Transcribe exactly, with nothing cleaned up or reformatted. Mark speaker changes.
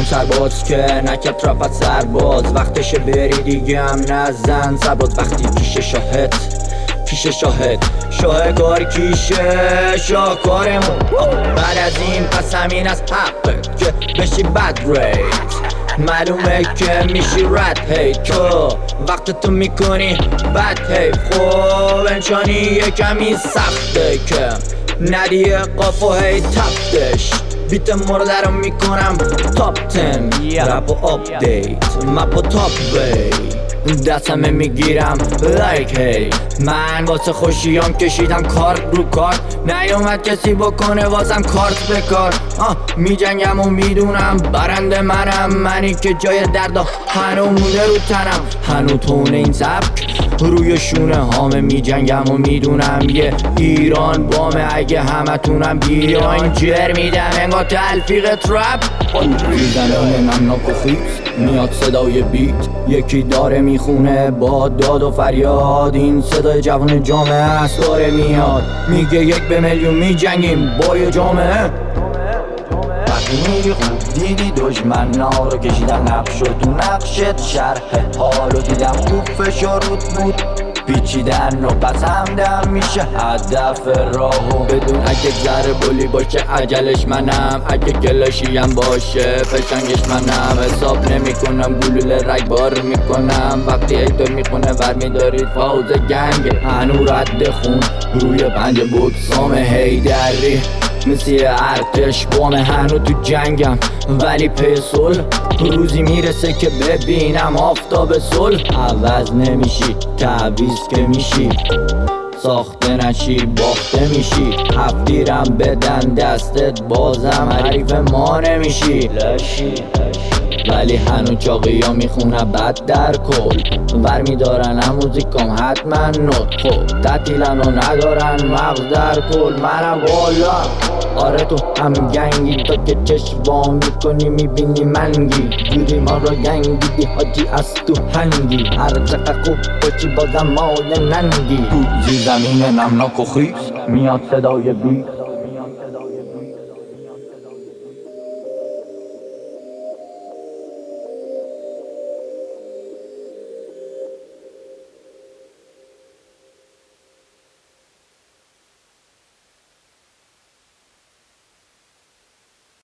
Speaker 1: سرباز که نکرد رفت سرباز، وقتشه بری دیگه هم نزن سرباز. وقتی کیشه شاهد کیشه شاهد شاه کار کیشه شاهکارمون. بعد از این پس همین از حقت که بشی بد ریت، معلومه که میشی رد. هی تو وقت تو میکنی بد حیف، خوب انچانی یه کمی سخته که ندیه قافو هی تفتش. بیت مرده رو میکنم تاپ تن، رپ و آپدیت مپ و تاپ وی، دستمه میگیرم لایک هی. من واسه خوشیام کشیدم کارت رو کارت، نیومد کسی بکنه واسم کارت به کار. میجنگم و میدونم برنده منم، منی که جای دردا هنو مونده رو تنم. هنو تون این سبک روی شونه هامه، میجنگم و میدونم یه ایران بامه. اگه همه تونم بیاین جر میدم انگار تلفیق ترپ. زنان نمناک و خیز میاد صدای بیت، یکی داره میخونه با داد و فریاد. این صدای جوان جامعه است داره میاد، میگه یک به میلیون میجنگیم با یه جامعه. وقتی میری خوب دیدی دشمنا رو کشیدم نقش و تو نقشت شرح حالو دیدم خوب فشار رود بود پیچیدن و پس همدم میشه هدف راهو. بدون اگه ذره بولی باشه عجلش منم، اگه کلاشیم باشه فشنگش منم. حساب نمی کنم گلوله رگبار میکنم، وقتی ایتور میخونه ور میدارید فوز گنگ. هنو رد خون روی پنج بکسام هیدری، مثل ارتش بامه هنو تو جنگم ولی پیسول. روزی میرسه که ببینم آفتاب صلح. عوض نمیشی تعویض که میشی، ساخته نشی باخته میشی. هفتیرم بدن دستت بازم حریف ما نمیشی لشی. ولی هنو چاقی ها میخونه بد در کل، ور میدارن هم موزیکام حتما نوت. خب تعطیلن و ندارن مغز در کل، منم بالا. آره تو هم گنگی، تا که چشم با میکنی میبینی منگی. جوری ما را گنگی دی حاجی از تو هنگی، هر چقدر خوب باشی بازم مال ننگی. زیر زمین نمناک و خیز میاد صدای بیت،